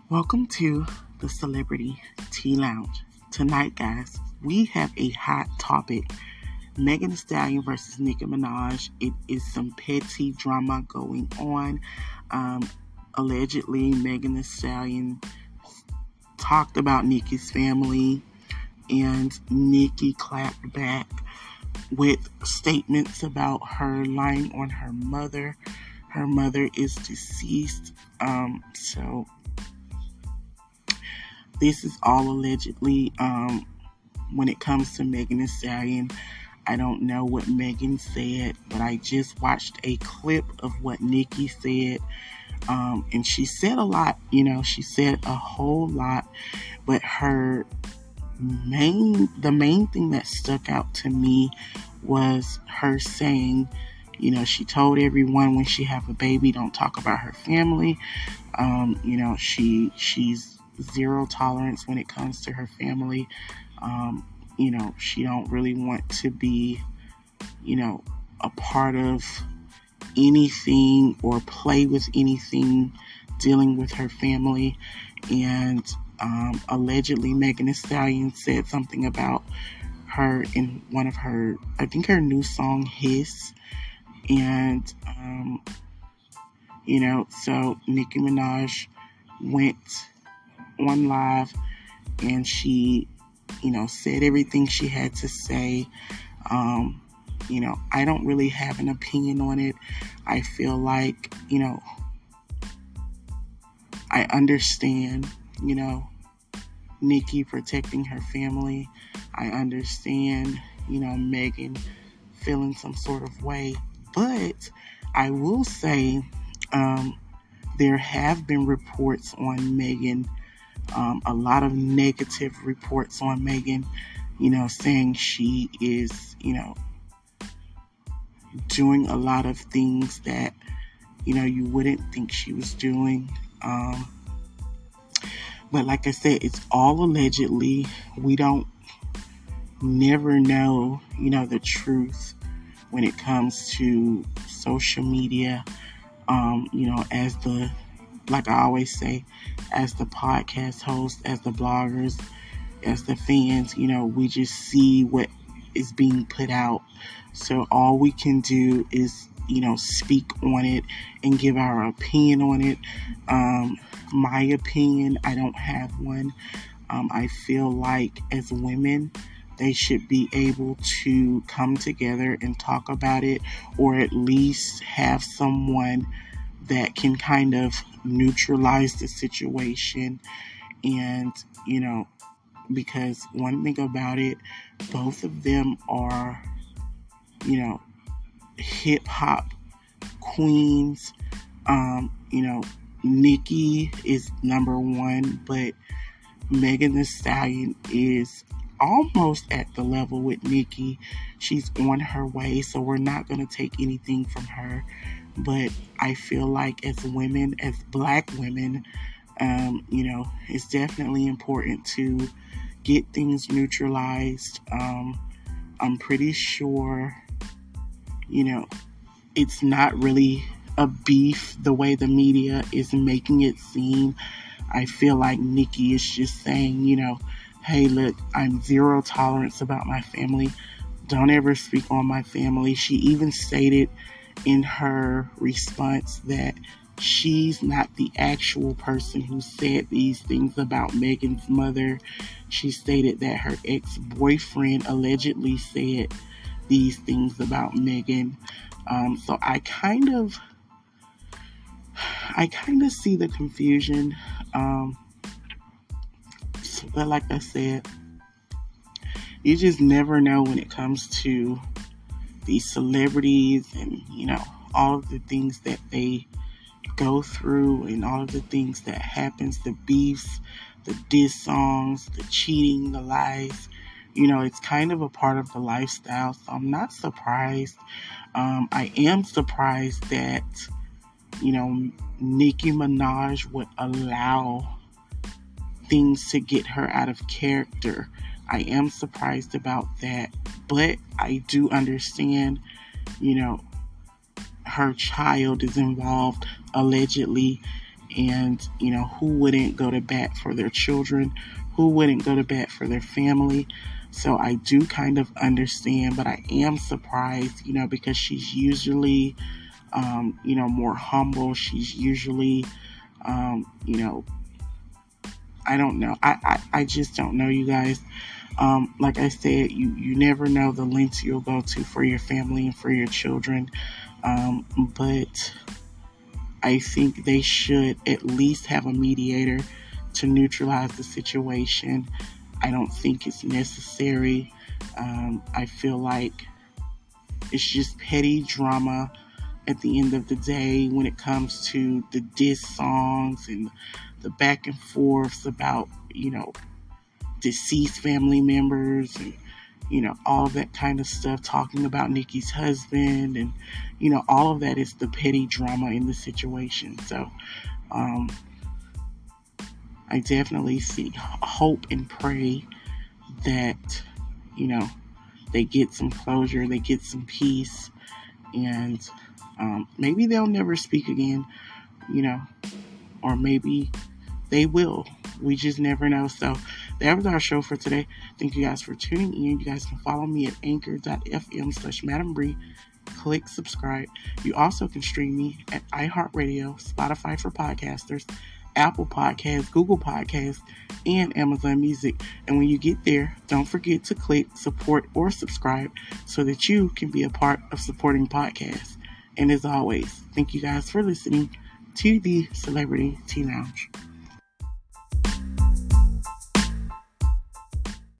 Welcome to the Celebrity Tea Lounge. Tonight, guys, we have a hot topic. Megan Thee Stallion versus Nicki Minaj. It is some petty drama going on. Allegedly, Megan Thee Stallion talked about Nicki's family, and Nicki clapped back with statements about her lying on her mother. Her mother is deceased. So this is all allegedly. When it comes to Megan Thee Stallion, I don't know what Megan said, but I just watched a clip of what Nicki said. And she said a lot, she said a whole lot, but the main thing that stuck out to me was her saying, she told everyone when she have a baby, don't talk about her family. She's zero tolerance when it comes to her family. She don't really want to be, a part of anything or play with anything dealing with her family. And allegedly Megan Thee Stallion said something about her in one of her, I think her new song, Hiss. And, so Nicki Minaj went on live and she, said everything she had to say. I don't really have an opinion on it. I feel like, I understand, Nicki protecting her family. I understand, Megan feeling some sort of way. But I will say, there have been reports on Megan, a lot of negative reports on Megan, saying she is, doing a lot of things that, you wouldn't think she was doing. But like I said, it's all allegedly. We don't never know, the truth when it comes to social media. Like I always say, as the podcast host, as the bloggers, as the fans, we just see what is being put out. So all we can do is, speak on it and give our opinion on it. My opinion, I don't have one. I feel like as women, they should be able to come together and talk about it, or at least have someone that can kind of neutralize the situation. And, because one thing about it, both of them are, hip hop queens. Nicki is number one, but Megan Thee Stallion is almost at the level with Nicki. She's on her way, so we're not going to take anything from her. But I feel like as women, as black women, it's definitely important to get things neutralized. I'm pretty sure, it's not really a beef the way the media is making it seem. I feel like Nicki is just saying, hey, look, I'm zero tolerance about my family. Don't ever speak on my family. She even stated in her response that she's not the actual person who said these things about Megan's mother. She stated that her ex-boyfriend allegedly said these things about Megan. So I kind of see the confusion. But like I said, you just never know when it comes to these celebrities and, all of the things that they go through and all of the things that happens, the beefs, the diss songs, the cheating, the lies. It's kind of a part of the lifestyle, so I'm not surprised. I am surprised that, Nicki Minaj would allow things to get her out of character. I am surprised about that, but I do understand, her child is involved allegedly And, who wouldn't go to bat for their children? Who wouldn't go to bat for their family? So I do kind of understand, but I am surprised, because she's usually, more humble. She's usually, I don't know. I just don't know, you guys. Like I said, you never know the lengths you'll go to for your family and for your children. But I think they should at least have a mediator to neutralize the situation. I don't think it's necessary. I feel like it's just petty drama at the end of the day when it comes to the diss songs and the back and forths about, deceased family members and, all that kind of stuff, talking about Nicki's husband and, all of that is the petty drama in the situation. So, I definitely see hope and pray that, they get some closure, they get some peace, and maybe they'll never speak again, or maybe they will. We just never know. So that was our show for today. Thank you guys for tuning in. You guys can follow me at anchor.fm/Madam Bree. Click subscribe. You also can stream me at iHeartRadio, Spotify for podcasters, Apple Podcasts, Google Podcasts, and Amazon Music. And when you get there, don't forget to click support or subscribe so that you can be a part of supporting podcasts. And as always, thank you guys for listening to the Celebrity Tea Lounge.